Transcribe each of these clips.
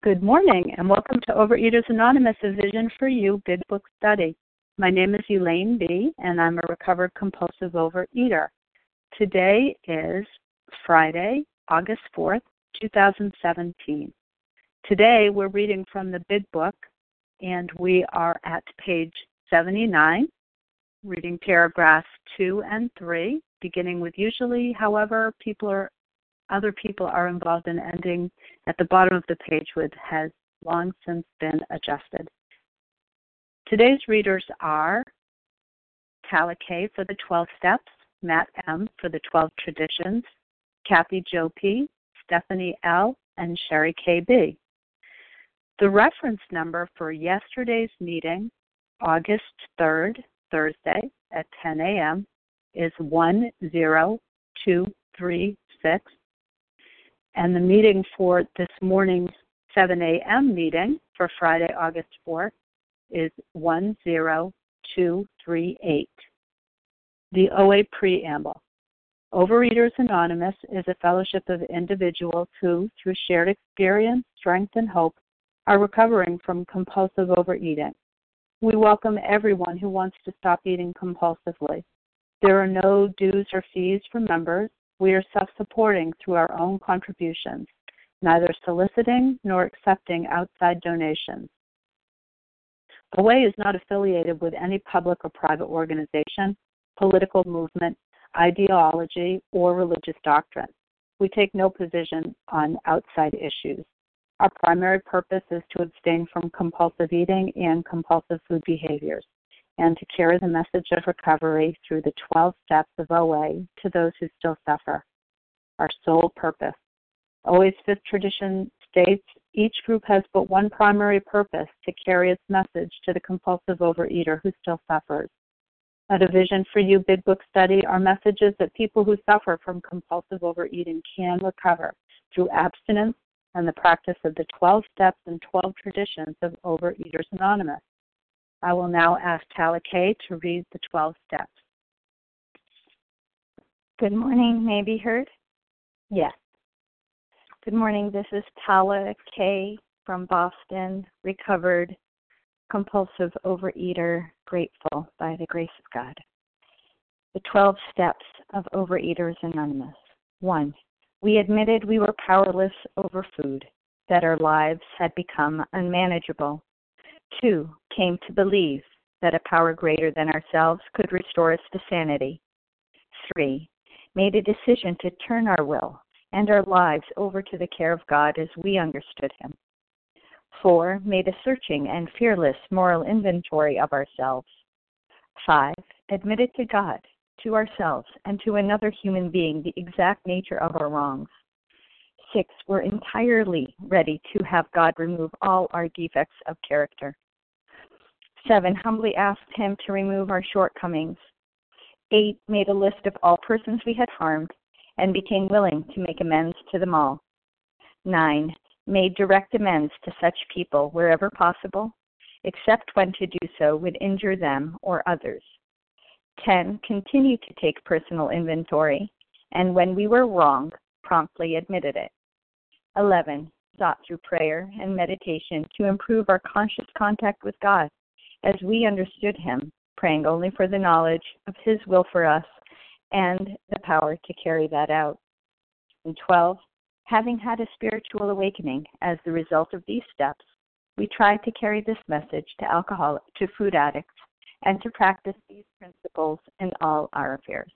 Good morning, and welcome to Overeaters Anonymous, a Vision for You Big Book Study. My name is Elaine B., and I'm a recovered compulsive overeater. Today is Friday, August 4th, 2017. Today, we're reading from the Big Book, and we are at page 79, reading paragraphs 2 and 3, beginning with usually, however, other people are involved in ending at the bottom of the page with has long since been adjusted. Today's readers are Tala K. for the 12 Steps, Matt M. for the 12 Traditions, Kathy Jo P., Stephanie L., and Sherry K.B. The reference number for yesterday's meeting, August 3rd, Thursday, at 10 a.m., is 10236. And the meeting for this morning's 7 a.m. meeting for Friday, August 4th, is 10238. The OA Preamble. Overeaters Anonymous is a fellowship of individuals who, through shared experience, strength, and hope, are recovering from compulsive overeating. We welcome everyone who wants to stop eating compulsively. There are no dues or fees for members. We are self-supporting through our own contributions, neither soliciting nor accepting outside donations. OA is not affiliated with any public or private organization, political movement, ideology, or religious doctrine. We take no position on outside issues. Our primary purpose is to abstain from compulsive eating and compulsive food behaviors, and to carry the message of recovery through the 12 steps of OA to those who still suffer. Our sole purpose. OA's fifth tradition states each group has but one primary purpose, to carry its message to the compulsive overeater who still suffers. At a Vision for You Big Book Study, our message is that people who suffer from compulsive overeating can recover through abstinence and the practice of the 12 steps and 12 traditions of Overeaters Anonymous. I will now ask Tala K. to read the 12 steps. Good morning. May I be heard? Yes. Good morning. This is Tala K. from Boston, recovered compulsive overeater, grateful by the grace of God. The 12 steps of Overeaters Anonymous. 1. We admitted we were powerless over food, that our lives had become unmanageable. 2. Came to believe that a power greater than ourselves could restore us to sanity. 3. Made a decision to turn our will and our lives over to the care of God as we understood Him. 4. Made a searching and fearless moral inventory of ourselves. 5. Admitted to God, to ourselves, and to another human being the exact nature of our wrongs. 6. We're entirely ready to have God remove all our defects of character. 7. Humbly asked Him to remove our shortcomings. 8. Made a list of all persons we had harmed and became willing to make amends to them all. 9. Made direct amends to such people wherever possible, except when to do so would injure them or others. 10. Continued to take personal inventory, and when we were wrong, promptly admitted it. 11. Sought through prayer and meditation to improve our conscious contact with God as we understood Him, praying only for the knowledge of His will for us and the power to carry that out. And 12. Having had a spiritual awakening as the result of these steps, we tried to carry this message to food addicts and to practice these principles in all our affairs.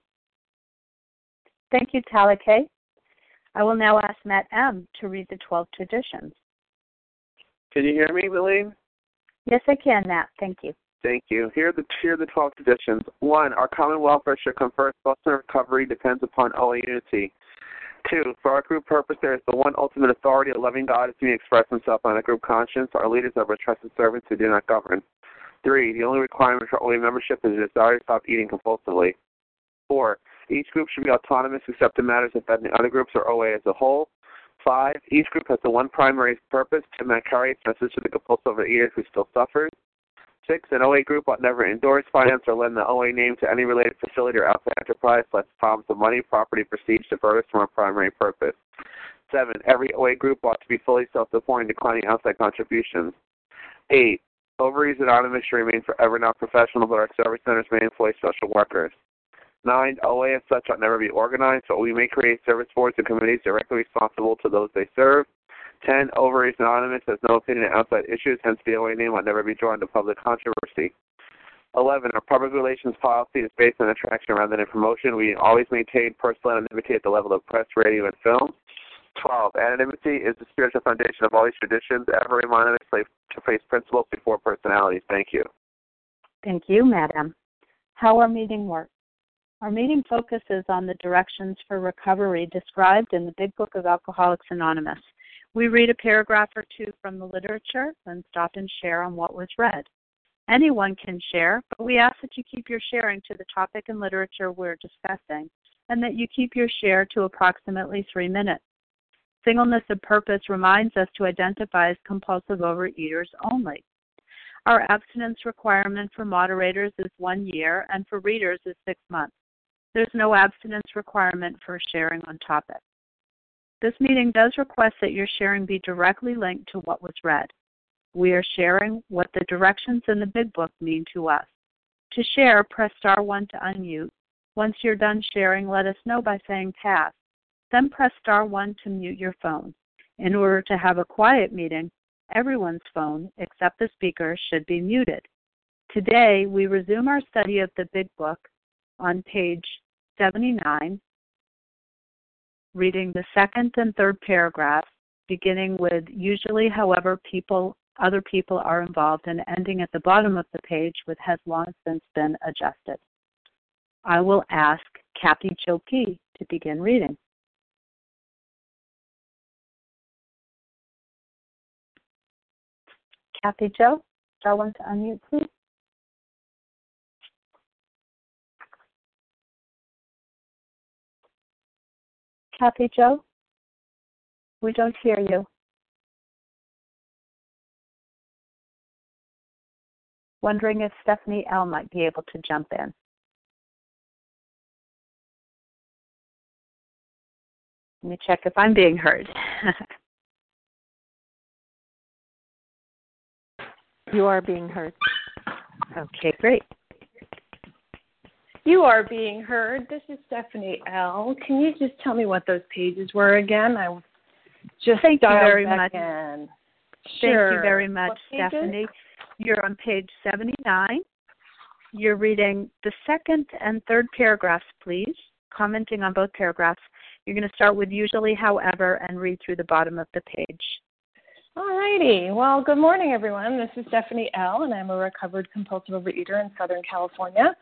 Thank you, Tala K. I will now ask Matt M. to read the 12 traditions. Can you hear me, Elaine? Yes, I can, Matt. Thank you. Thank you. Here are the 12 traditions. 1. Our common welfare should come first. Ultimate recovery depends upon OA unity. 2. For our group purpose, there is the one ultimate authority, a loving God, is being expressed Himself on a group conscience. Our leaders are trusted servants who do not govern. 3. The only requirement for OA membership is a desire to stop eating compulsively. 4. Each group should be autonomous except in matters affecting other groups or OA as a whole. 5. Each group has the one primary purpose to carry its message to the compulsive overeater who still suffers. 6. An OA group ought never endorse, finance, or lend the OA name to any related facility or outside enterprise, lest problems of money, property, prestige divert us from our primary purpose. 7. Every OA group ought to be fully self-supporting, declining outside contributions. 8. Overeaters Anonymous should remain forever not professional, but our service centers remain fully special workers. 9. OA as such ought never be organized, but we may create service boards and committees directly responsible to those they serve. 10. Overeaters Anonymous has no opinion on outside issues, hence the OA name ought never be drawn to public controversy. 11. Our public relations policy is based on attraction rather than promotion. We always maintain personal anonymity at the level of press, radio, and film. 12. Anonymity is the spiritual foundation of all these traditions. Ever remind us to place principles before personalities. Thank you. Thank you, Madam. How our meeting works. Our meeting focuses on the directions for recovery described in the Big Book of Alcoholics Anonymous. We read a paragraph or two from the literature, then stop and share on what was read. Anyone can share, but we ask that you keep your sharing to the topic and literature we're discussing, and that you keep your share to approximately 3 minutes. Singleness of purpose reminds us to identify as compulsive overeaters only. Our abstinence requirement for moderators is 1 year, and for readers is 6 months. There's no abstinence requirement for sharing on topic. This meeting does request that your sharing be directly linked to what was read. We are sharing what the directions in the Big Book mean to us. To share, press star 1 to unmute. Once you're done sharing, let us know by saying pass. Then press star 1 to mute your phone. In order to have a quiet meeting, everyone's phone, except the speaker, should be muted. Today, we resume our study of the Big Book on page 79, reading the second and third paragraphs, beginning with usually, however, other people are involved, and ending at the bottom of the page with has long since been adjusted. I will ask Kathy Jo P. to begin reading. Kathy Jo, star 1 to unmute, please. Kathy Jo, we don't hear you. Wondering if Stephanie L. might be able to jump in. Let me check if I'm being heard. You are being heard. Okay, great. You are being heard. This is Stephanie L. Can you just tell me what those pages were again? I just Thank you very much. Sure. Thank you very much, Stephanie. You're on page 79. You're reading the second and third paragraphs, please, commenting on both paragraphs. You're going to start with usually, however, and read through the bottom of the page. All righty. Well, good morning, everyone. This is Stephanie L., and I'm a recovered compulsive overeater in Southern California.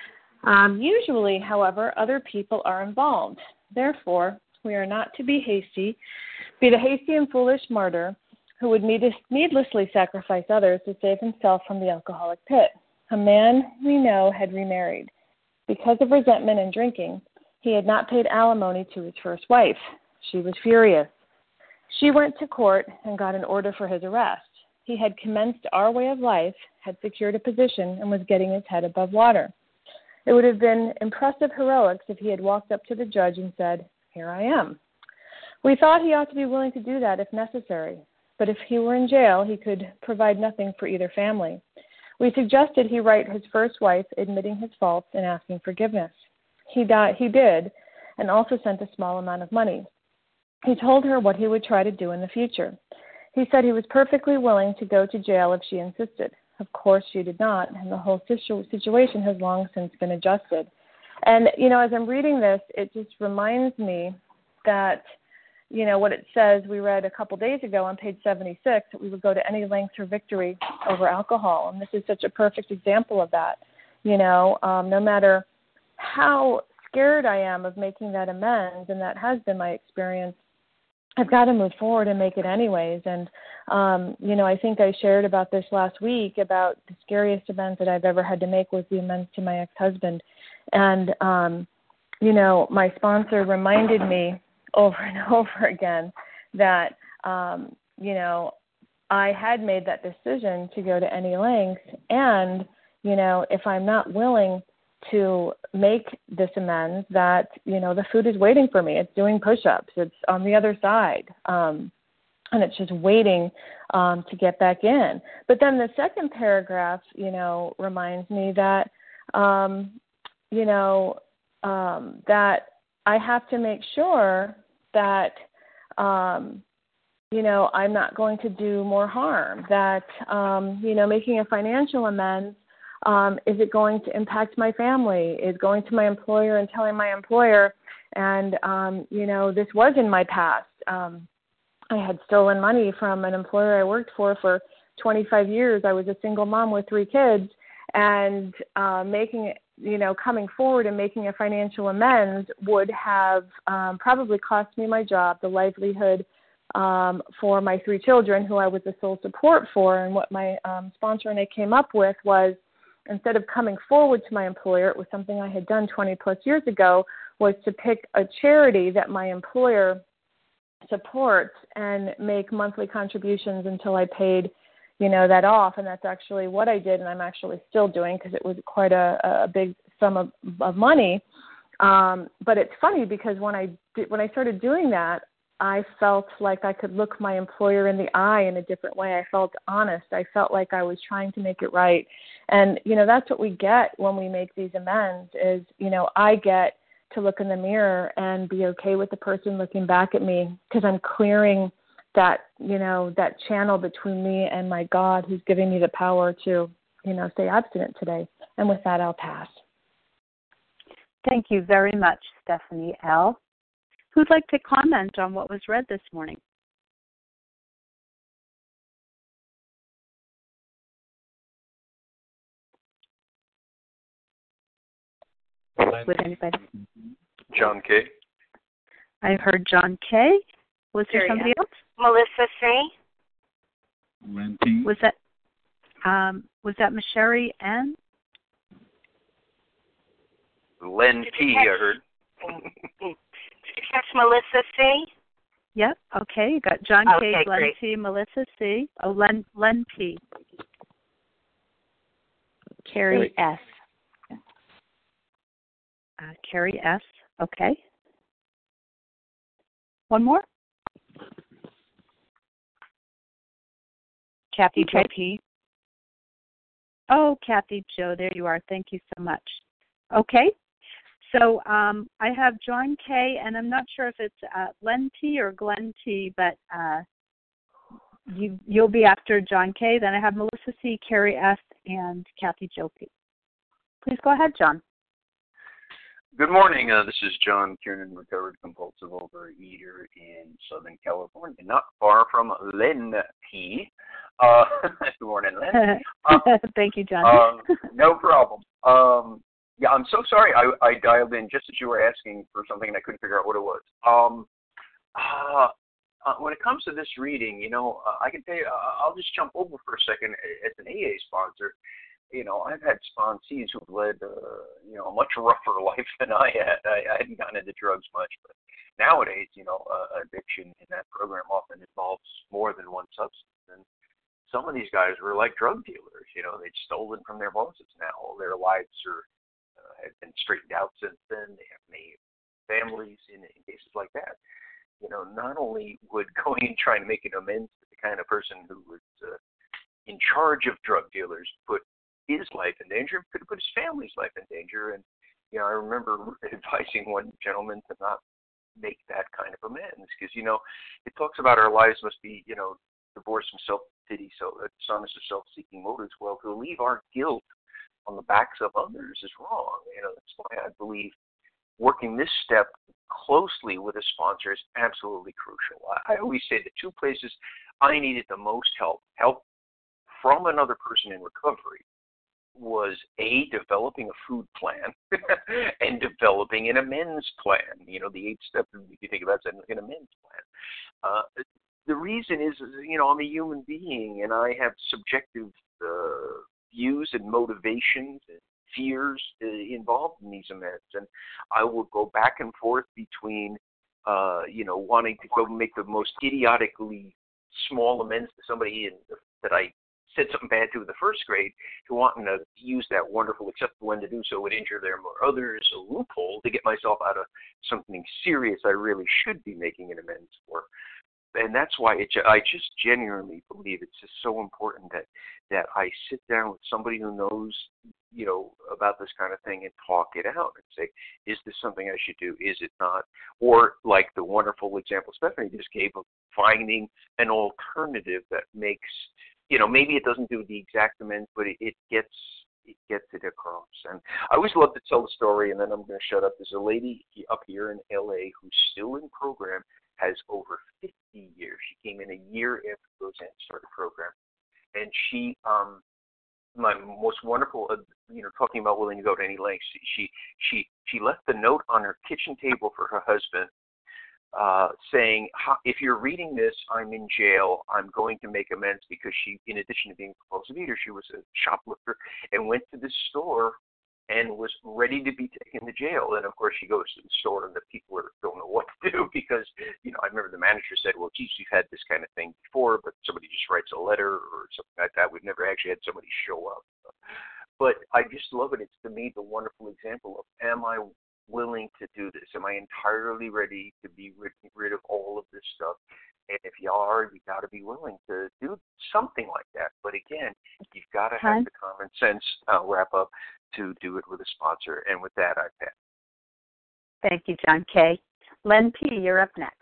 Usually, however, other people are involved. Therefore, we are not to be hasty, be the hasty and foolish martyr who would needlessly sacrifice others to save himself from the alcoholic pit. A man we know had remarried. Because of resentment and drinking, he had not paid alimony to his first wife. She was furious. She went to court and got an order for his arrest. He had commenced our way of life, had secured a position, and was getting his head above water. It would have been impressive heroics if he had walked up to the judge and said, "Here I am." We thought he ought to be willing to do that if necessary, but if he were in jail, he could provide nothing for either family. We suggested he write his first wife admitting his faults and asking forgiveness. He did, and also sent a small amount of money. He told her what he would try to do in the future. He said he was perfectly willing to go to jail if she insisted. Of course, she did not, and the whole situation has long since been adjusted. And, as I'm reading this, it just reminds me that, what it says we read a couple days ago on page 76, that we would go to any length for victory over alcohol. And this is such a perfect example of that. No matter how scared I am of making that amends, and that has been my experience, I've got to move forward and make it anyways. And, I think I shared about this last week, about the scariest amends that I've ever had to make was the amends to my ex-husband. And, my sponsor reminded me over and over again that, I had made that decision to go to any length. And, if I'm not willing to make this amends that, the food is waiting for me. It's doing push-ups. It's on the other side. And it's just waiting to get back in. But then the second paragraph, reminds me that, that I have to make sure that, I'm not going to do more harm, that, making a financial amends, is it going to impact my family? Is going to my employer and telling my employer, and, this was in my past. I had stolen money from an employer I worked for 25 years. I was a single mom with 3 kids, and making it, coming forward and making a financial amends would have probably cost me my job, the livelihood for my 3 children who I was the sole support for. And what my sponsor and I came up with was, instead of coming forward to my employer, it was something I had done 20 plus years ago, was to pick a charity that my employer supports and make monthly contributions until I paid, that off. And that's actually what I did, and I'm actually still doing, because it was quite a big sum of money. But it's funny, because when I started doing that, I felt like I could look my employer in the eye in a different way. I felt honest. I felt like I was trying to make it right. And, that's what we get when we make these amends is, I get to look in the mirror and be okay with the person looking back at me, because I'm clearing that, that channel between me and my God, who's giving me the power to, stay abstinent today. And with that, I'll pass. Thank you very much, Stephanie L. Who'd like to comment on what was read this morning? Would anybody? John K. I heard John K. Was there somebody else? Melissa C. Len P. Was that Masheri N? Len P. I heard. That's Melissa C. Yep. Okay. You got John K. Okay, Len great. P. Melissa C. Oh, Len P. Carrie S. Carrie S. Okay. One more. Kathy J. P. Oh, Kathy Joe, there you are. Thank you so much. Okay. So I have John K., and I'm not sure if it's Len T. or Glenn T., but you'll be after John K. Then I have Melissa C., Carrie S., and Kathy Joe P. Please go ahead, John. Good morning. This is John Kiernan, recovered compulsive overeater in Southern California, not far from Len P. Good morning, Len. Thank you, John. No problem. Yeah, I'm so sorry. I dialed in just as you were asking for something and I couldn't figure out what it was. When it comes to this reading, I can tell you, I'll just jump over for a second. As an AA sponsor, I've had sponsees who've led, a much rougher life than I had. I hadn't gotten into drugs much, but nowadays, addiction in that program often involves more than one substance. And some of these guys were like drug dealers. They'd stolen from their bosses now. All their lives have been straightened out since then. They have made families in cases like that. Not only would going and trying to make an amends to the kind of person who was in charge of drug dealers put his life in danger, could have put his family's life in danger. And, I remember advising one gentleman to not make that kind of amends because, it talks about our lives must be, divorced from self-pity, dishonest or self-seeking motives. Well, to leave our guilt on the backs of others is wrong. That's why I believe working this step closely with a sponsor is absolutely crucial. I always say the 2 places I needed the most help from another person in recovery, was A, developing a food plan and developing an amends plan. The 8 steps, if you think about it, an amends plan. The reason is, I'm a human being and I have subjective views and motivations and fears involved in these amends. And I will go back and forth between, wanting to go make the most idiotically small amends to somebody that I said something bad to in the first grade, to wanting to use that wonderful except when to do so would injure them or others, a loophole to get myself out of something serious I really should be making an amends for. And that's why I just genuinely believe it's just so important that I sit down with somebody who knows, about this kind of thing and talk it out and say, is this something I should do? Is it not? Or like the wonderful example Stephanie just gave of finding an alternative that makes, maybe it doesn't do the exact amends, but it gets it across. And I always love to tell the story, and then I'm going to shut up. There's a lady up here in L.A. who's still in program, has over 50 years. She came in a year after Roseanne started program. And she, my most wonderful, talking about willing to go to any lengths, she left the note on her kitchen table for her husband saying, if you're reading this, I'm in jail. I'm going to make amends, because she, in addition to being a compulsive eater, she was a shoplifter and went to the store and was ready to be taken to jail. And, of course, she goes to the store and the people don't know what to do because, I remember the manager said, well, geez, we've had this kind of thing before, but somebody just writes a letter or something like that. We've never actually had somebody show up. But I just love it. It's, to me, the wonderful example of, am I willing to do this? Am I entirely ready to be rid of all of this stuff? And if you are, you got to be willing to do something like that. But again, you've got to have the common sense, wrap up, to do it with a sponsor. And with that, I pass. Thank you, John K. Len P., you're up next,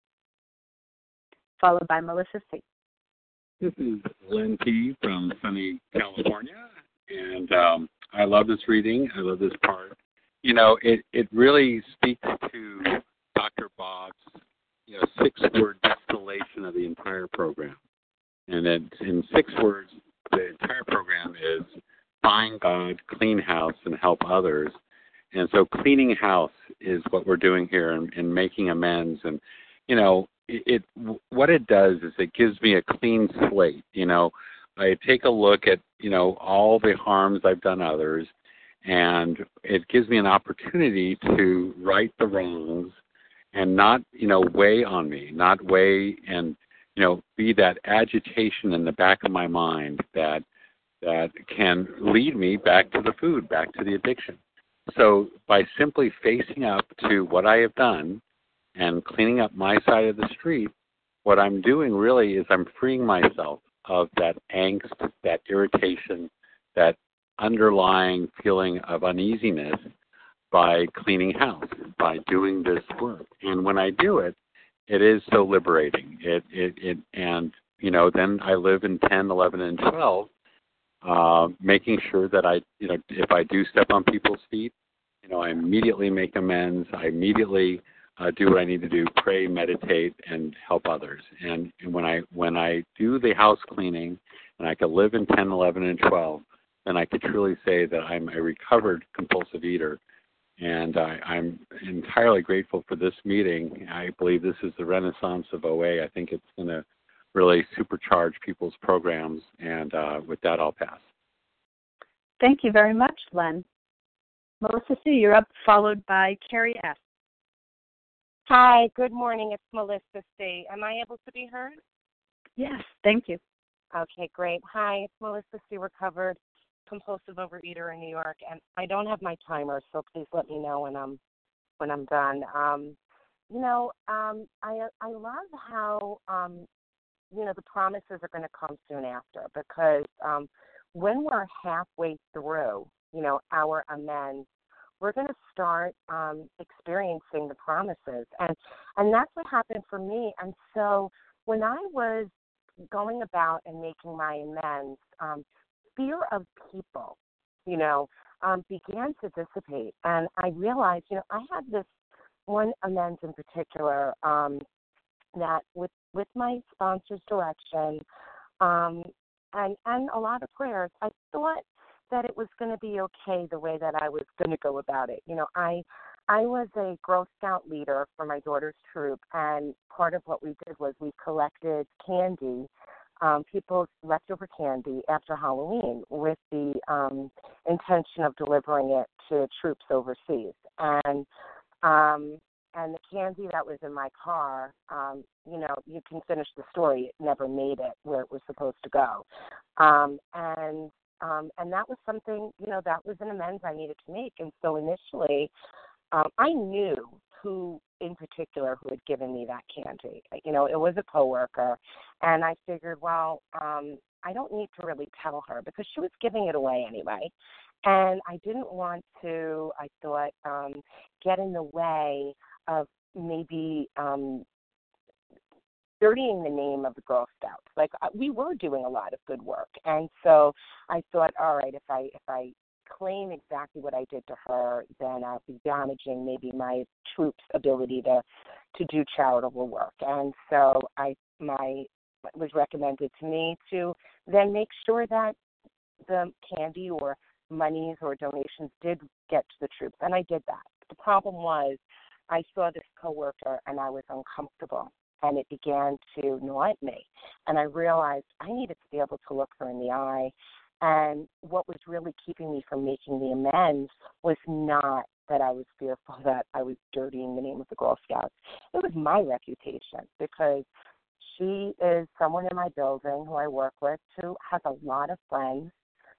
followed by Melissa C. This is Len P. from sunny California, and I love this reading. I love this part. It really speaks to Dr. Bob's 6-word distillation of the entire program. And then in 6 words, the entire program is find God, clean house, and help others. And so cleaning house is what we're doing here and making amends. And, what it does is it gives me a clean slate. I take a look at, all the harms I've done others, and it gives me an opportunity to right the wrongs and not, weigh on me, not weigh and, be that agitation in the back of my mind that can lead me back to the food, back to the addiction. So by simply facing up to what I have done and cleaning up my side of the street, what I'm doing really is I'm freeing myself of that angst, that irritation, that underlying feeling of uneasiness by cleaning house, by doing this work. And when I do it, it is so liberating. And then I live in 10, 11, and 12, making sure that I, if I do step on people's feet, I immediately make amends. I immediately do what I need to do, pray, meditate, and help others. And when I do the house cleaning and I can live in 10, 11, and 12, then I could truly say that I'm a recovered compulsive eater. And I'm entirely grateful for this meeting. I believe this is the renaissance of OA. I think it's going to really supercharge people's programs. And with that, I'll pass. Thank you very much, Len. Melissa C., you're up, followed by Carrie S. Hi, good morning. It's Melissa C. Am I able to be heard? Yes, thank you. Okay, great. Hi, it's Melissa C., recovered compulsive overeater in New York, and I don't have my timer, so please let me know when I'm done. I love how the promises are going to come soon after, because when we're halfway through, our amends, we're going to start experiencing the promises, and that's what happened for me. And so when I was going about and making my amends, fear of people, began to dissipate. And I realized, I had this one amends in particular that with my sponsor's direction and a lot of prayers, I thought that it was going to be okay the way that I was going to go about it. I was a Girl Scout leader for my daughter's troop, and part of what we did was we collected candy, people's leftover candy after Halloween, with the intention of delivering it to troops overseas. And and the candy that was in my car, you can finish the story. It never made it where it was supposed to go. And that was something, that was an amends I needed to make. And so initially, I knew who in particular who had given me that candy. It was a coworker, and I figured, well, I don't need to really tell her because she was giving it away anyway. And I didn't want to, I thought, get in the way of maybe dirtying the name of the Girl Scouts. Like, we were doing a lot of good work. And so I thought, all right, if I claim exactly what I did to her, then I'll be damaging maybe my troops' ability to do charitable work. And so it was recommended to me to then make sure that the candy or monies or donations did get to the troops, and I did that. The problem was I saw this coworker and I was uncomfortable, and it began to gnaw at me, and I realized I needed to be able to look her in the eye. And what was really keeping me from making the amends was not that I was fearful that I was dirtying the name of the Girl Scouts. It was my reputation, because she is someone in my building who I work with who has a lot of friends.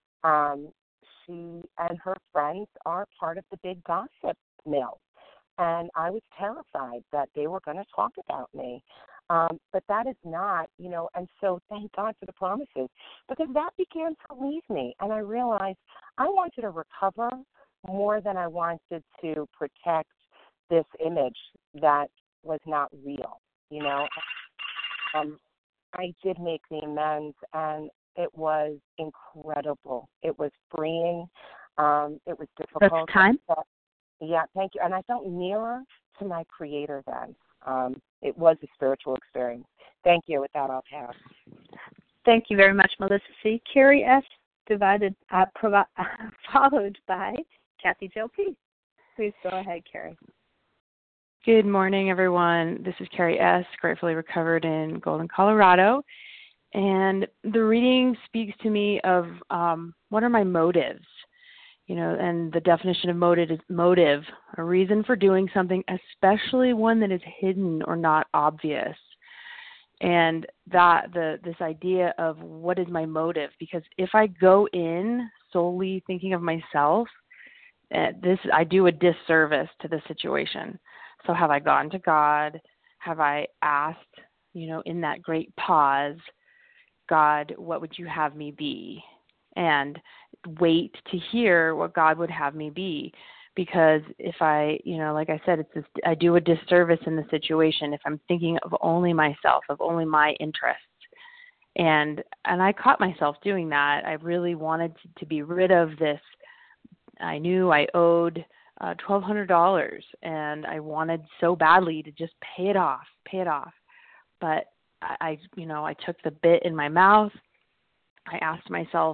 She and her friends are part of the big gossip mill. And I was terrified that they were going to talk about me. But that is not, and so thank God for the promises, because that began to leave me. And I realized I wanted to recover more than I wanted to protect this image that was not real, I did make the amends, and it was incredible. It was freeing. It was difficult. That's time. Yeah, thank you. And I felt nearer to my Creator then. It was a spiritual experience. Thank you. With that, I'll pass. Thank you very much, Melissa C. Carrie S., followed by Kathy Jo P. Please go ahead, Carrie. Good morning, everyone. This is Carrie S., gratefully recovered in Golden, Colorado. And the reading speaks to me of what are my motives, and the definition of motive, a reason for doing something, especially one that is hidden or not obvious. And this idea of what is my motive, because if I go in solely thinking of myself, I do a disservice to the situation. So have I gone to God? Have I asked, in that great pause, God, what would you have me be? And wait to hear what God would have me be. Because if I, like I said, I do a disservice in the situation if I'm thinking of only myself, of only my interests. And I caught myself doing that. I really wanted to be rid of this. I knew I owed $1,200, and I wanted so badly to just pay it off. But I took the bit in my mouth. I asked myself,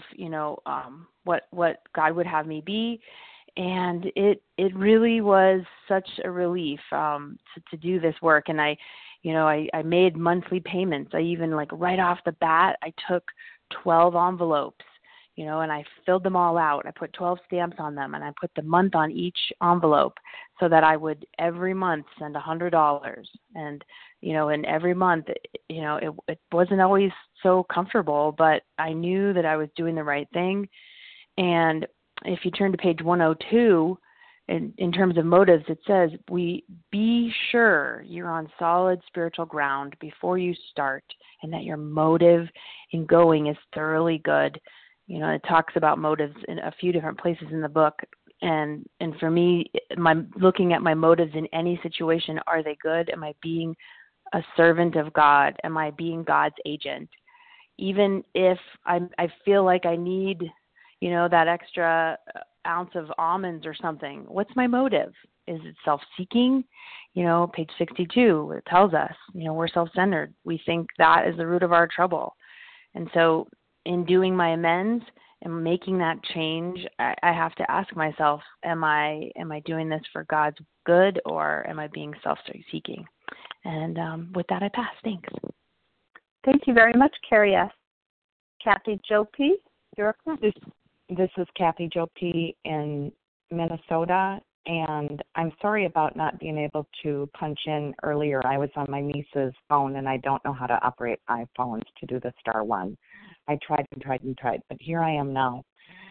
what God would have me be, and it really was such a relief to do this work. And I made monthly payments. I even right off the bat, I took 12 envelopes, and I filled them all out. I put 12 stamps on them, and I put the month on each envelope so that I would every month send $100. And, and every month, it wasn't always so comfortable, but I knew that I was doing the right thing. And if you turn to page 102, in terms of motives, it says, be sure you're on solid spiritual ground before you start, and that your motive in going is thoroughly good. It talks about motives in a few different places in the book. And for me, looking at my motives in any situation, are they good? Am I being a servant of God? Am I being God's agent? Even if I feel like I need, that extra ounce of almonds or something, what's my motive? Is it self-seeking? Page 62, it tells us, we're self-centered. We think that is the root of our trouble. And so in doing my amends and making that change, I have to ask myself, am I doing this for God's good, or am I being self-seeking? And with that, I pass. Thanks. Thank you very much, Carrie S. Kathy Jo P., you're up. This is Kathy Jo P. in Minnesota, And I'm sorry about not being able to punch in earlier. I was on my niece's phone, and I don't know how to operate iPhones to do the *1. I tried and tried and tried, but here I am now.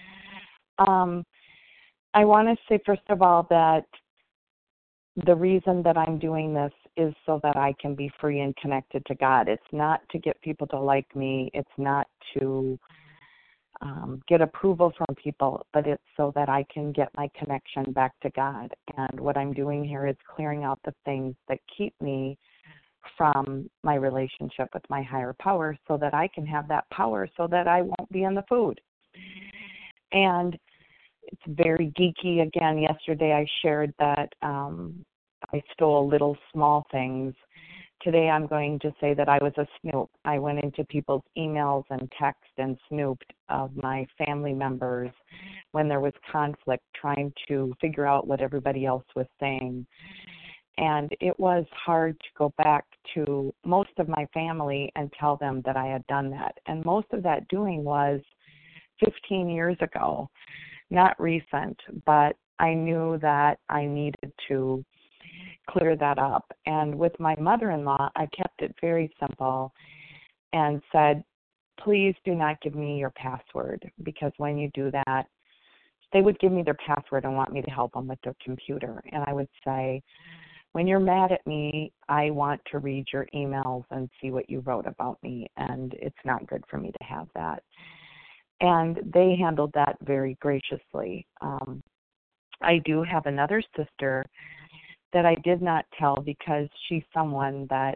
I want to say, first of all, that the reason that I'm doing this is so that I can be free and connected to God. It's not to get people to like me. It's not to get approval from people, but it's so that I can get my connection back to God. And what I'm doing here is clearing out the things that keep me from my relationship with my higher power so that I can have that power so that I won't be in the food. And it's very geeky. Again, yesterday I shared that I stole little small things. Today I'm going to say that I was a snoop. I went into people's emails and text and snooped of my family members when there was conflict, trying to figure out what everybody else was saying. And it was hard to go back to most of my family and tell them that I had done that. And most of that doing was 15 years ago, not recent, but I knew that I needed to clear that up. And with my mother-in-law, I kept it very simple and said, please do not give me your password, because when you do that, they would give me their password and want me to help them with their computer. And I would say, when you're mad at me, I want to read your emails and see what you wrote about me, and it's not good for me to have that. And they handled that very graciously. I do have another sister that I did not tell because she's someone that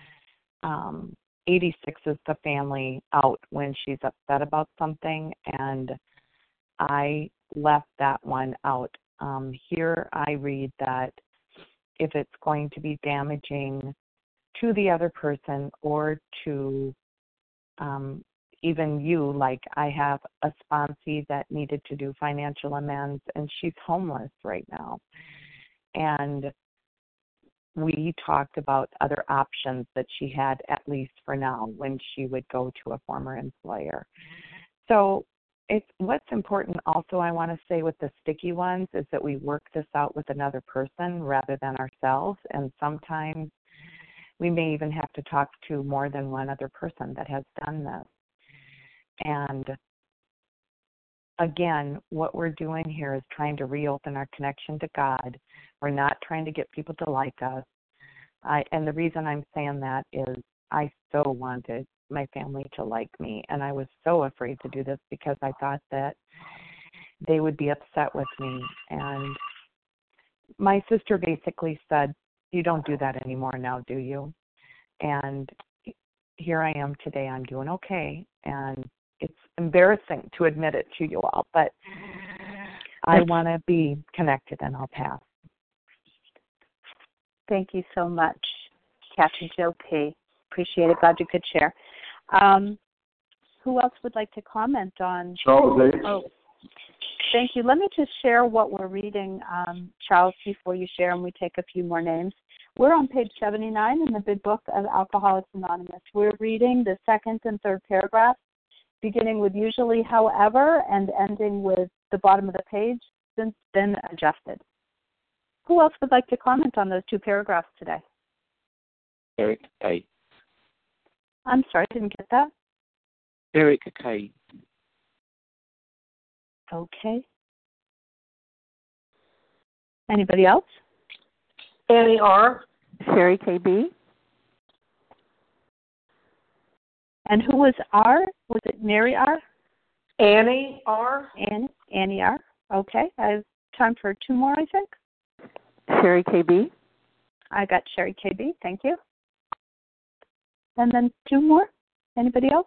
86 is the family out when she's upset about something, and I left that one out. Here I read that if it's going to be damaging to the other person or to even you, like I have a sponsee that needed to do financial amends, and she's homeless right now. And we talked about other options that she had, at least for now, when she would go to a former employer. So what's important also, I want to say, with the sticky ones is that we work this out with another person rather than ourselves. And sometimes we may even have to talk to more than one other person that has done this. And again, what we're doing here is trying to reopen our connection to God. We're not trying to get people to like us. And the reason I'm saying that is I so wanted my family to like me, and I was so afraid to do this because I thought that they would be upset with me. And my sister basically said, you don't do that anymore now, do you? And here I am today. I'm doing okay, and it's embarrassing to admit it to you all, but I want to be connected, and I'll pass. Thank you so much, Kathy Joe P. Appreciate it. Glad you could share. Who else would like to comment on? Charles H. Oh, thank you. Let me just share what we're reading, Charles, before you share, and we take a few more names. We're on page 79 in the Big Book of Alcoholics Anonymous. We're reading the second and third paragraphs, beginning with usually, however, and ending with the bottom of the page, since been adjusted. Who else would like to comment on those two paragraphs today? Eric K. I'm sorry, I didn't get that. Eric K. Okay. Anybody else? Annie R. Sherry KB. And who was R? Was it Mary R? Annie R. Annie R. Okay. I have time for two more, I think. Sherry KB. I got Sherry KB. Thank you. And then two more. Anybody else?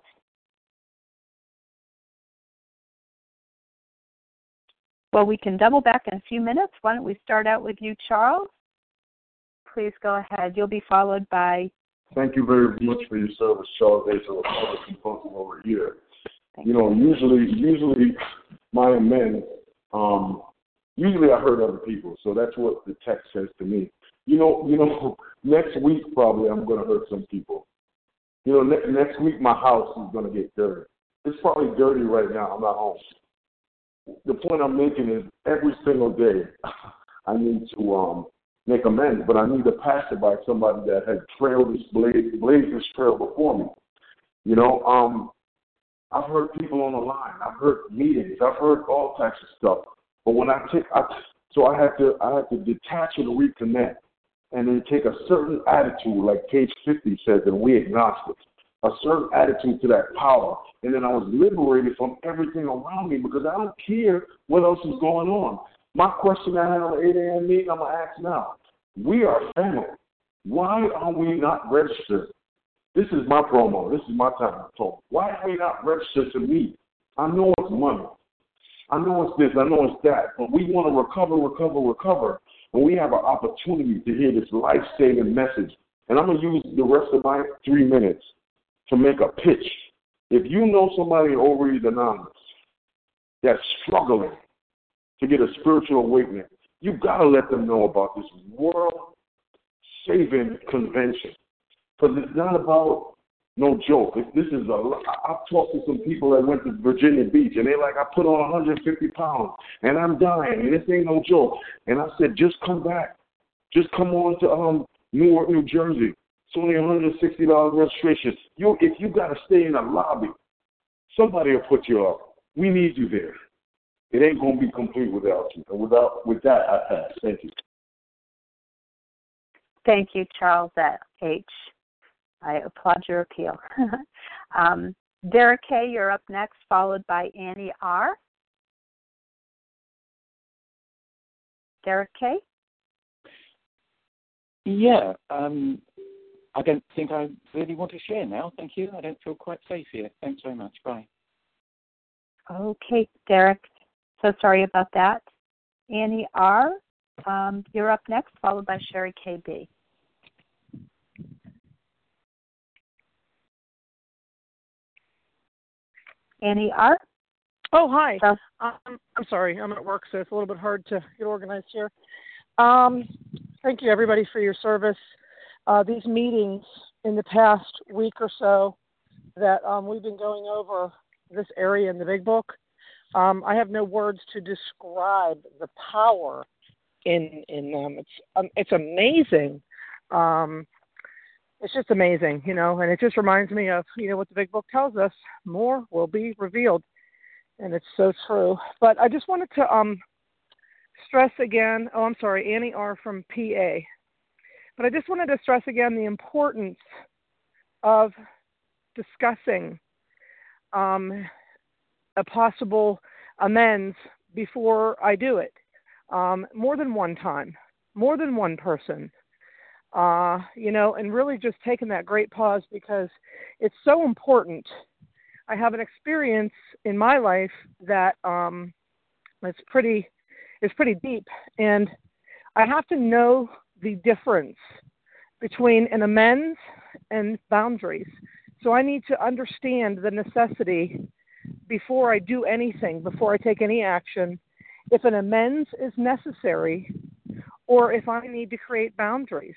Well, we can double back in a few minutes. Why don't we start out with you, Charles? Please go ahead. You'll be followed by... Thank you very much for your service, Charles H. a Republican compulsive overeater. Usually my amends, usually I hurt other people, so that's what the text says to me. Next week probably I'm going to hurt some people. Next week my house is going to get dirty. It's probably dirty right now. I'm not home. The point I'm making is every single day I need to make amends, but I need to pass it by somebody that had blazed this trail before me. You know, I've heard people on the line. I've heard meetings. I've heard all types of stuff. But when I had to detach and reconnect, and then take a certain attitude, like page 50 says, and we agnostics, a certain attitude to that power. And then I was liberated from everything around me because I don't care what else is going on. My question I had on the 8 a.m. meeting, I'm going to ask now. We are family. Why are we not registered? This is my promo. This is my time to talk. Why are we not registered to meet? I know it's money. I know it's this. I know it's that. But we want to recover. And we have an opportunity to hear this life-saving message. And I'm going to use the rest of my 3 minutes to make a pitch. If you know somebody in Overeaters Anonymous that's struggling to get a spiritual awakening, you've got to let them know about this world-saving convention. Because it's not about no joke. I've talked to some people that went to Virginia Beach, and they're like, I put on 150 pounds, and I'm dying, and this ain't no joke. And I said, just come back. Just come on to Newark, New Jersey. It's only $160 registration. If you got to stay in the lobby, somebody will put you up. We need you there. It ain't going to be complete without you. And with that, I pass. Thank you. Thank you, Charles H. I applaud your appeal. Derek K., you're up next, followed by Annie R. Derek K.? Yeah, I don't think I really want to share now. Thank you. I don't feel quite safe here. Thanks very much. Bye. Okay, Derek. So sorry about that. Annie R., you're up next, followed by Sherry KB. Annie R.? Oh, hi. I'm sorry. I'm at work, so it's a little bit hard to get organized here. Thank you, everybody, for your service. These meetings in the past week or so that we've been going over this area in the Big Book, I have no words to describe the power in them. It's amazing. It's just amazing, and it just reminds me of, what the Big Book tells us, more will be revealed, and it's so true. But I just wanted to stress again, Annie R. from PA, but I just wanted to stress again the importance of discussing a possible amends before I do it, more than one time, more than one person. And really just taking that great pause because it's so important. I have an experience in my life that it's pretty deep, and I have to know the difference between an amends and boundaries. So I need to understand the necessity before I do anything, before I take any action, if an amends is necessary or if I need to create boundaries.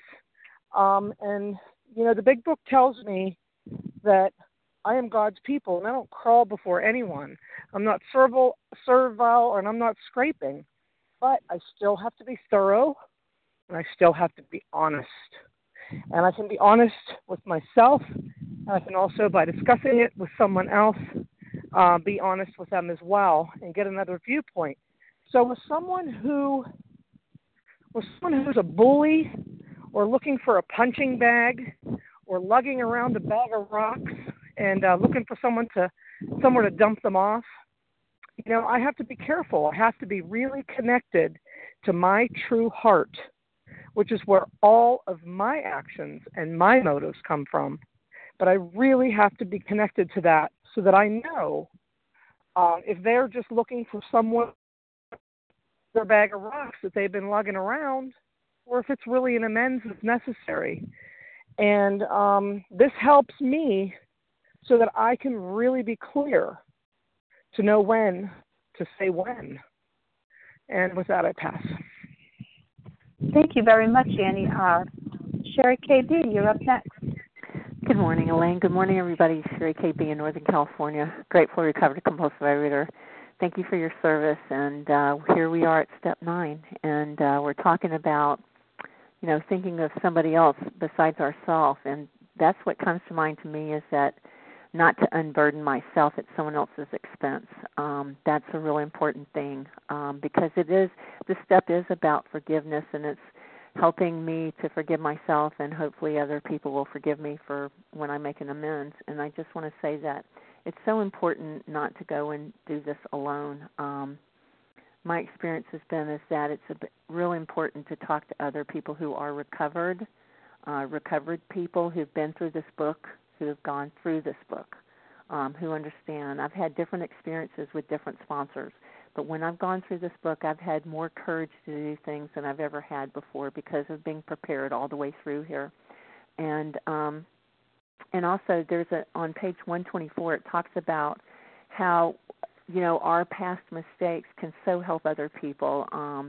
The Big Book tells me that I am God's people, and I don't crawl before anyone. I'm not servile, and I'm not scraping. But I still have to be thorough, and I still have to be honest. And I can be honest with myself, and I can also, by discussing it with someone else, be honest with them as well and get another viewpoint. So with someone who's a bully, or looking for a punching bag, or lugging around a bag of rocks and looking for somewhere to dump them off, I have to be careful. I have to be really connected to my true heart, which is where all of my actions and my motives come from. But I really have to be connected to that so that I know if they're just looking for someone, their bag of rocks that they've been lugging around, or if it's really an amends that's necessary. And this helps me so that I can really be clear to know when to say when. And with that, I pass. Thank you very much, Annie R. Sherry KB., you're up next. Good morning, Elaine. Good morning, everybody. Sherry KB. in Northern California. Grateful recovered compulsive overeater. thank you for your service. And here we are at step 9, and we're talking about, thinking of somebody else besides ourselves. And that's what comes to mind to me, is that not to unburden myself at someone else's expense. That's a really important thing, because this step is about forgiveness, and it's helping me to forgive myself, and hopefully other people will forgive me for when I make an amends. And I just want to say that it's so important not to go and do this alone. My experience has been is that it's really important to talk to other people who are recovered people who've been through this book, who have gone through this book, who understand. I've had different experiences with different sponsors, but when I've gone through this book, I've had more courage to do things than I've ever had before because of being prepared all the way through here. And also there's on page 124, it talks about how, our past mistakes can so help other people.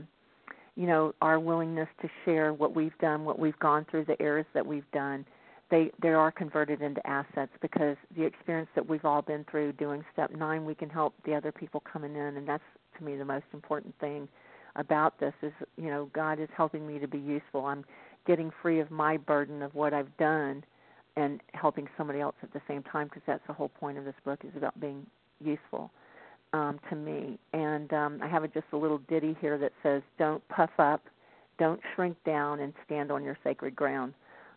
Our willingness to share what we've done, what we've gone through, the errors that we've done, they are converted into assets, because the experience that we've all been through doing step 9, we can help the other people coming in. And that's, to me, the most important thing about this is, God is helping me to be useful. I'm getting free of my burden of what I've done and helping somebody else at the same time, because that's the whole point of this book, is about being useful to me. And I have just a little ditty here that says, don't puff up, don't shrink down, and stand on your sacred ground.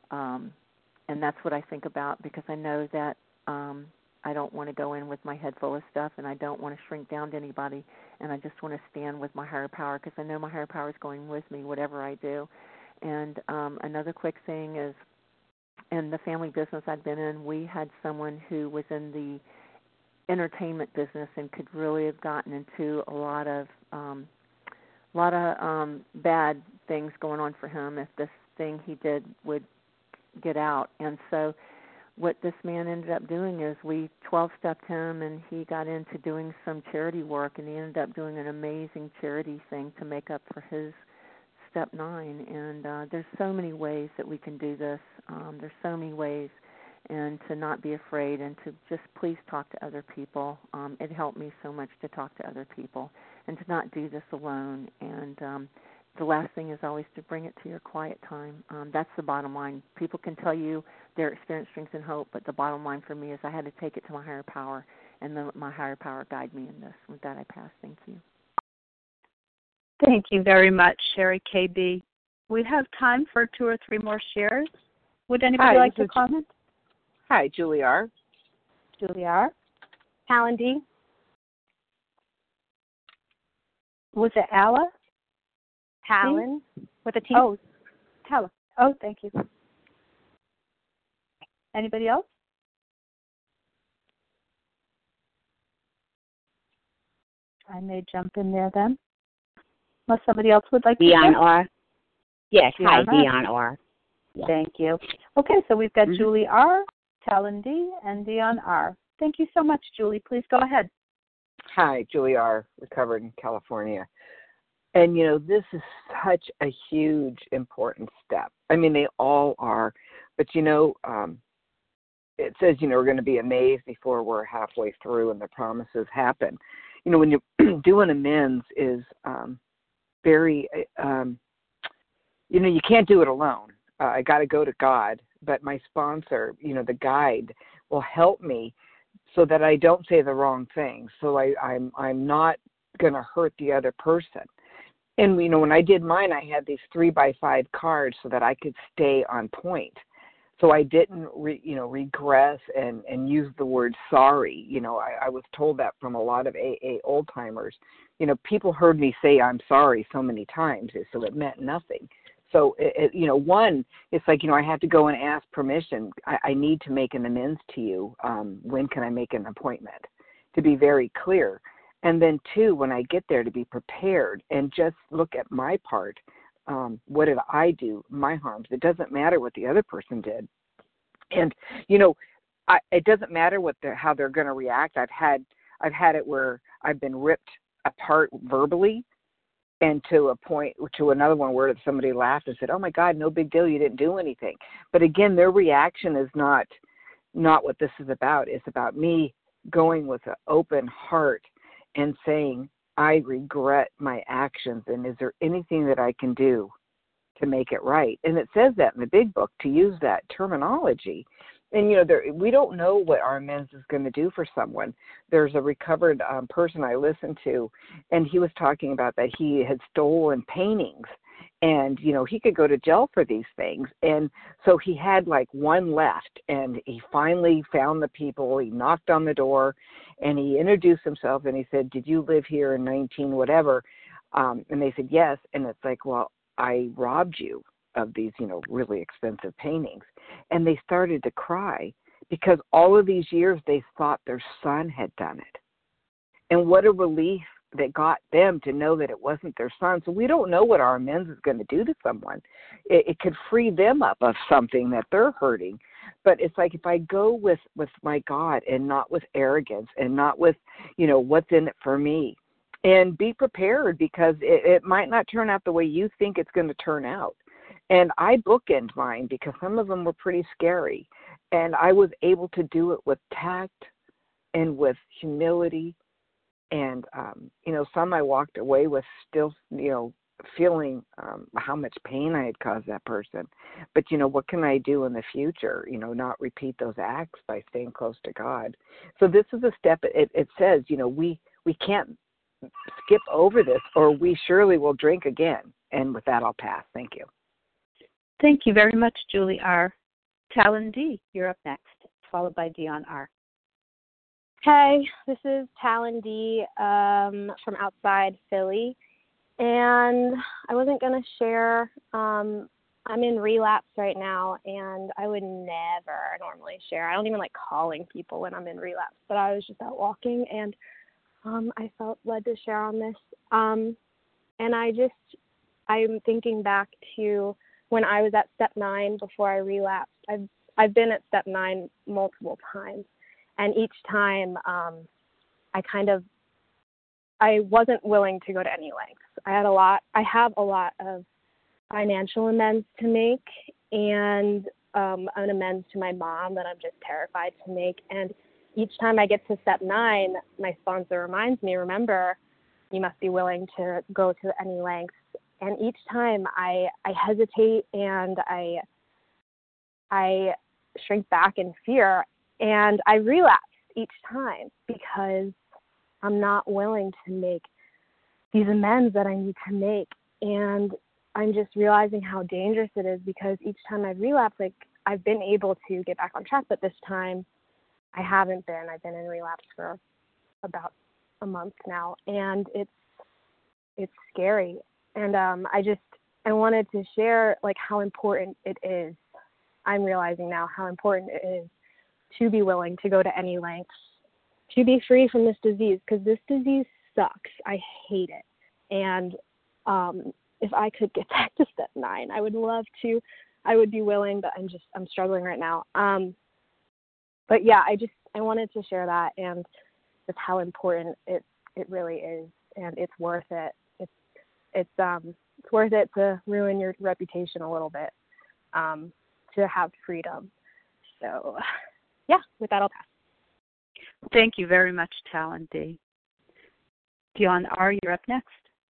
And that's what I think about, because I know that I don't want to go in with my head full of stuff, and I don't want to shrink down to anybody, and I just want to stand with my higher power, because I know my higher power is going with me, whatever I do. And another quick thing is, in the family business I've been in, we had someone who was in the entertainment business and could really have gotten into a lot of bad things going on for him if this thing he did would get out. And so what this man ended up doing is we 12-stepped him, and he got into doing some charity work, and he ended up doing an amazing charity thing to make up for his step 9. And there's so many ways that we can do this. There's so many ways, and to not be afraid, and to just please talk to other people. It helped me so much to talk to other people and to not do this alone. And the last thing is always to bring it to your quiet time. That's the bottom line. People can tell you their experience, strength, and hope, but the bottom line for me is I had to take it to my higher power, and then my higher power guide me in this. With that, I pass. Thank you. Thank you very much, Sherry KB. We have time for 2 or 3 more shares. Would anybody like to comment? Hi, Julie R. Julie R. Talon D. Was it Alla? Talon with a T. Oh, Talon. Oh, thank you. Anybody else? I may jump in there then. Unless somebody else would like to Dion R. Yes, Dion hi, Dion R. Yeah. Thank you. Okay, so we've got Julie R., Talon D., and Dion R. Thank you so much, Julie. Please go ahead. Hi, Julie R., recovered in California. And, this is such a huge, important step. I mean, they all are. But, it says, we're going to be amazed before we're halfway through and the promises happen. When you're doing amends is very, you can't do it alone. I got to go to God. But my sponsor, the guide, will help me so that I don't say the wrong thing. So I'm not going to hurt the other person. And, when I did mine, I had these 3x5 cards so that I could stay on point. So I didn't, regress and use the word sorry. I was told that from a lot of AA old-timers. People heard me say I'm sorry so many times, so it meant nothing. So, one, it's like, I have to go and ask permission. I need to make an amends to you. When can I make an appointment? To be very clear. And then 2, when I get there, to be prepared and just look at my part. What did I do? My harms. It doesn't matter what the other person did. And, it doesn't matter how they're going to react. I've had it where I've been ripped apart verbally, and to another one where somebody laughed and said, "Oh my God, no big deal, you didn't do anything." But again, their reaction is not what this is about. It's about me going with an open heart and saying, I regret my actions, and is there anything that I can do to make it right? And it says that in the big book, to use that terminology. And, we don't know what our amends is going to do for someone. There's a recovered person I listened to, and he was talking about that he had stolen paintings. And, he could go to jail for these things. And so he had like one left, and he finally found the people. He knocked on the door, and he introduced himself, and he said, did you live here in 19 whatever? And they said, yes. And it's like, well, I robbed you of these, really expensive paintings. And they started to cry because all of these years they thought their son had done it. And what a relief that got them to know that it wasn't their son. So we don't know what our amends is going to do to someone. It could free them up of something that they're hurting. But it's like if I go with my God and not with arrogance and not with, what's in it for me, and be prepared because it might not turn out the way you think it's going to turn out. And I bookend mine because some of them were pretty scary. And I was able to do it with tact and with humility. And, some I walked away with still, feeling how much pain I had caused that person. But, what can I do in the future? Not repeat those acts by staying close to God. So this is a step. It says, we can't skip over this or we surely will drink again. And with that, I'll pass. Thank you. Thank you very much, Julie R. Talon D., you're up next, followed by Dion R. Hey, this is Talon D. From outside Philly, and I wasn't going to share. I'm in relapse right now, and I would never normally share. I don't even like calling people when I'm in relapse, but I was just out walking, and I felt led to share on this. And I'm thinking back to when I was at step 9 before I relapsed. I've been at step 9 multiple times. And each time I wasn't willing to go to any lengths. I have a lot of financial amends to make and an amends to my mom that I'm just terrified to make. And each time I get to step 9, my sponsor reminds me, remember, you must be willing to go to any lengths. And each time I hesitate and I shrink back in fear. And I relapse each time because I'm not willing to make these amends that I need to make. And I'm just realizing how dangerous it is because each time I've relapsed, I've been able to get back on track, but this time I haven't been. I've been in relapse for about a month now, and it's scary. And I wanted to share how important it is. I'm realizing now how important it is to be willing to go to any lengths to be free from this disease, because this disease sucks. I hate it. And if I could get back to step 9, I would love to. I would be willing, but I'm struggling right now. But yeah, I wanted to share that and just how important it really is, and it's worth it. It's worth it to ruin your reputation a little bit to have freedom. So yeah, with that, I'll pass. Thank you very much, Talon D. Dion R., you're up next.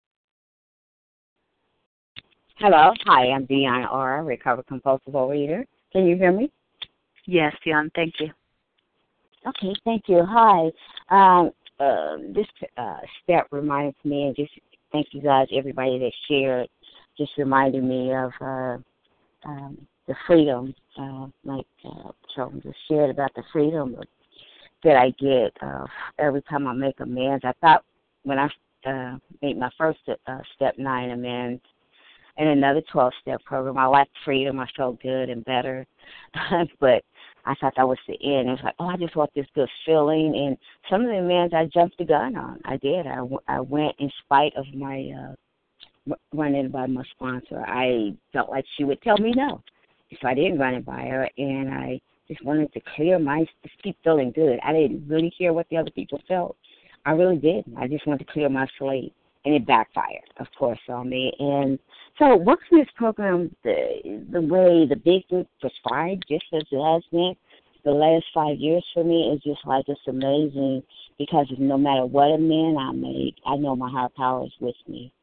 Hello. Hi, I'm Dion R., recovered compulsive overeater. Can you hear me? Yes, Dion, thank you. Okay, thank you. Hi. This step reminds me, and just thank you guys, everybody that shared, just reminded me of the freedom, Charles just shared about the freedom that I get every time I make amends. I thought when I made my first step 9 amends and another 12-step program, I liked freedom. I felt good and better. But I thought that was the end. It was like, I just want this good feeling. And some of the amends I jumped the gun on. I did. I went in spite of my running by my sponsor. I felt like she would tell me no if I didn't run it by her, and I just wanted to just keep feeling good. I didn't really care what the other people felt. I really didn't. I just wanted to clear my slate, and it backfired, of course, on me. And so working this program the way the big group prescribed, just as it has been, the last 5 years for me is just like it's amazing because no matter what a man I make, I know my higher power is with me.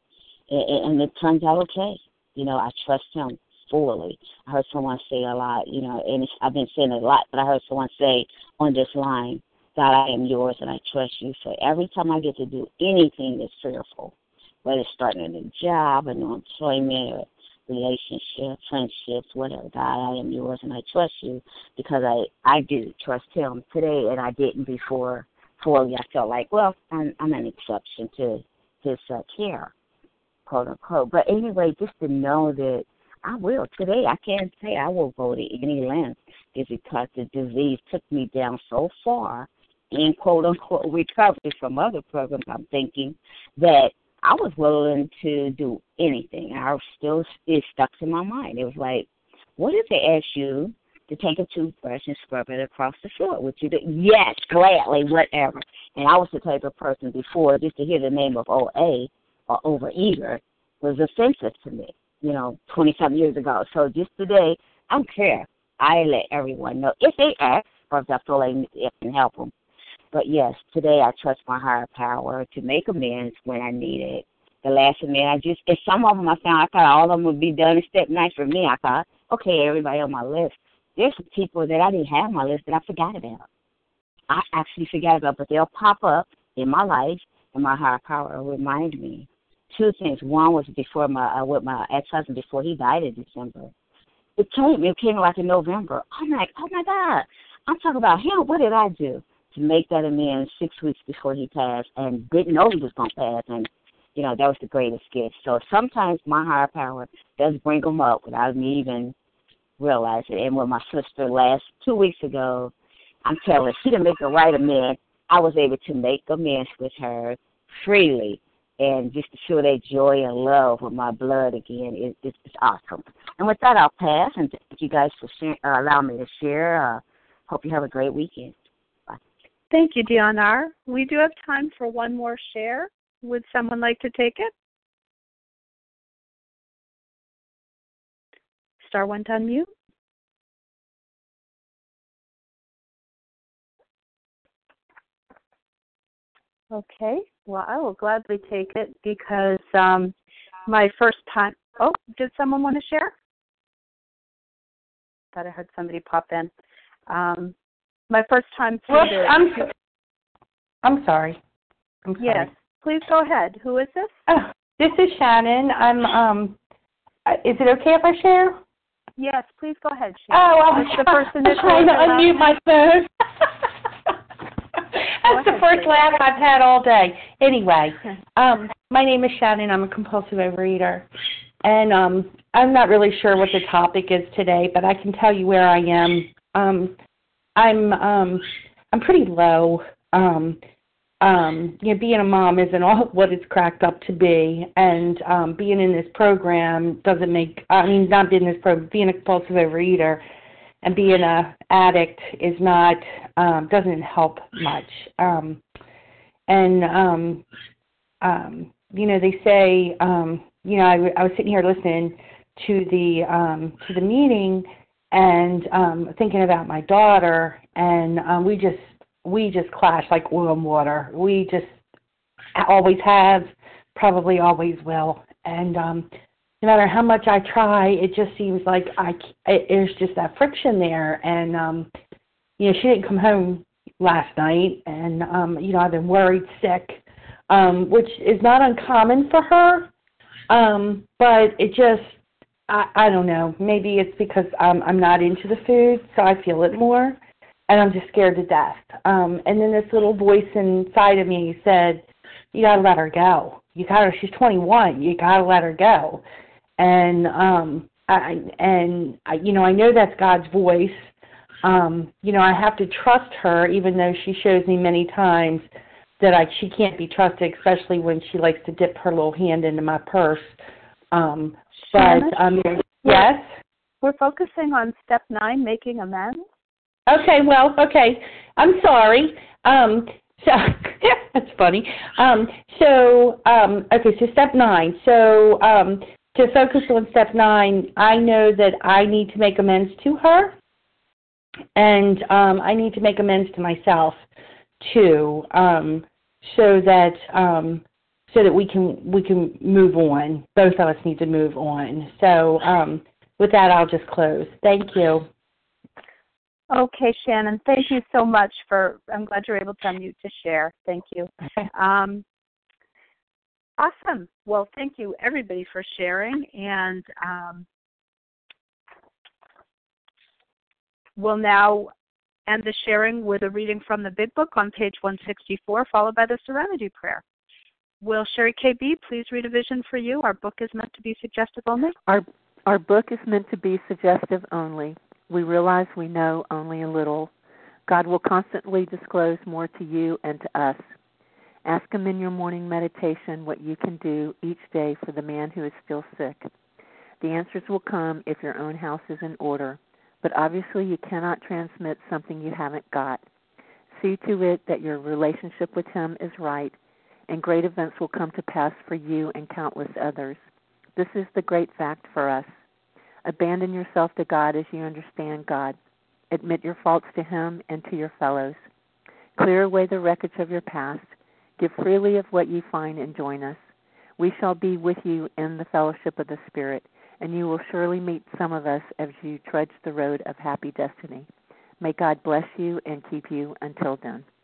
And it turns out okay. You know, I trust him fully. I heard someone say a lot, you know, and I've been saying it a lot, but I heard someone say on this line, God, I am yours and I trust you. So every time I get to do anything that's fearful, whether it's starting a new job, a new employment, or relationship, friendships, whatever, God, I am yours and I trust you because I do trust him today and I didn't before. Fully, I felt like, well, I'm an exception to his care, quote unquote. But anyway, just to know that I will. Today, I can't say I will go to any length just because the disease took me down so far in quote unquote recovery from other programs. I'm thinking that I was willing to do anything. It stuck in my mind. It was like, what if they asked you to take a toothbrush and scrub it across the floor? Would you do? Yes, gladly, whatever. And I was the type of person before, just to hear the name of OA or overeater was offensive to me, 20-something years ago. So just today, I don't care. I let everyone know if they ask or if I feel like it can help them. But yes, today I trust my higher power to make amends when I need it. The last amend, and some of them I thought all of them would be done in step 9 for me. I thought, okay, everybody on my list. There's some people that I didn't have on my list that I forgot about. I actually forgot about, but they'll pop up in my life, and my higher power will remind me. 2 things. One was before with my ex-husband before he died in December. It came like in November. I'm like, oh my God, I'm talking about him. What did I do to make that amends 6 weeks before he passed and didn't know he was going to pass? And that was the greatest gift. So sometimes my higher power does bring them up without me even realize it. And with my sister 2 weeks ago, I'm telling her, she didn't make the right amends. I was able to make amends with her freely and just to feel that joy and love with my blood again. It's awesome. And with that, I'll pass. And thank you guys for allowing me to share. Hope you have a great weekend. Bye. Thank you, Dionar. We do have time for one more share. Would someone like to take it? Star 1 to unmute. Okay. Well, I will gladly take it because my first time. Oh, did someone want to share? Thought I heard somebody pop in. My first time through I'm sorry. Yes. Please go ahead. Who is this? Oh, this is Shannon. Is it okay if I share? Yes, please go ahead, Shannon. I'm trying to unmute my phone. That's the first laugh I've had all day. Anyway, my name is Shannon. I'm a compulsive overeater. And I'm not really sure what the topic is today, but I can tell you where I am. I'm pretty low. Being a mom isn't all what it's cracked up to be, and being in this program not being in this program, being a compulsive overeater and being an addict is not, doesn't help much. They say, I was sitting here listening to the meeting and thinking about my daughter, and we just clash like oil and water. We just always have, probably always will. And no matter how much I try, it just seems like there's just that friction there. And, she didn't come home last night. And, I've been worried sick, which is not uncommon for her. But it just, I don't know. Maybe it's because I'm not into the food, so I feel it more. And I'm just scared to death. And then this little voice inside of me said, you got to let her go. She's 21. You got to let her go. And I know that's God's voice. I have to trust her, even though she shows me many times that she can't be trusted, especially when she likes to dip her little hand into my purse. Yes? We're focusing on step 9, making amends. Okay, I'm sorry. So that's funny. So step 9. So to focus on step 9, I know that I need to make amends to her. and I need to make amends to myself too, so that we can move on. Both of us need to move on. So with that, I'll just close. Thank you. Okay, Shannon, thank you so much I'm glad you're able to unmute to share. Thank you. Awesome. Well, thank you, everybody, for sharing. And we'll now end the sharing with a reading from the Big Book on page 164, followed by the Serenity Prayer. Will Sherry KB please read a vision for you? Our book is meant to be suggestive only. Our book is meant to be suggestive only. We realize we know only a little. God will constantly disclose more to you and to us. Ask Him in your morning meditation what you can do each day for the man who is still sick. The answers will come if your own house is in order, but obviously you cannot transmit something you haven't got. See to it that your relationship with Him is right, and great events will come to pass for you and countless others. This is the great fact for us. Abandon yourself to God as you understand God. Admit your faults to Him and to your fellows. Clear away the wreckage of your past. Give freely of what you find and join us. We shall be with you in the fellowship of the Spirit, and you will surely meet some of us as you trudge the road of happy destiny. May God bless you and keep you until then.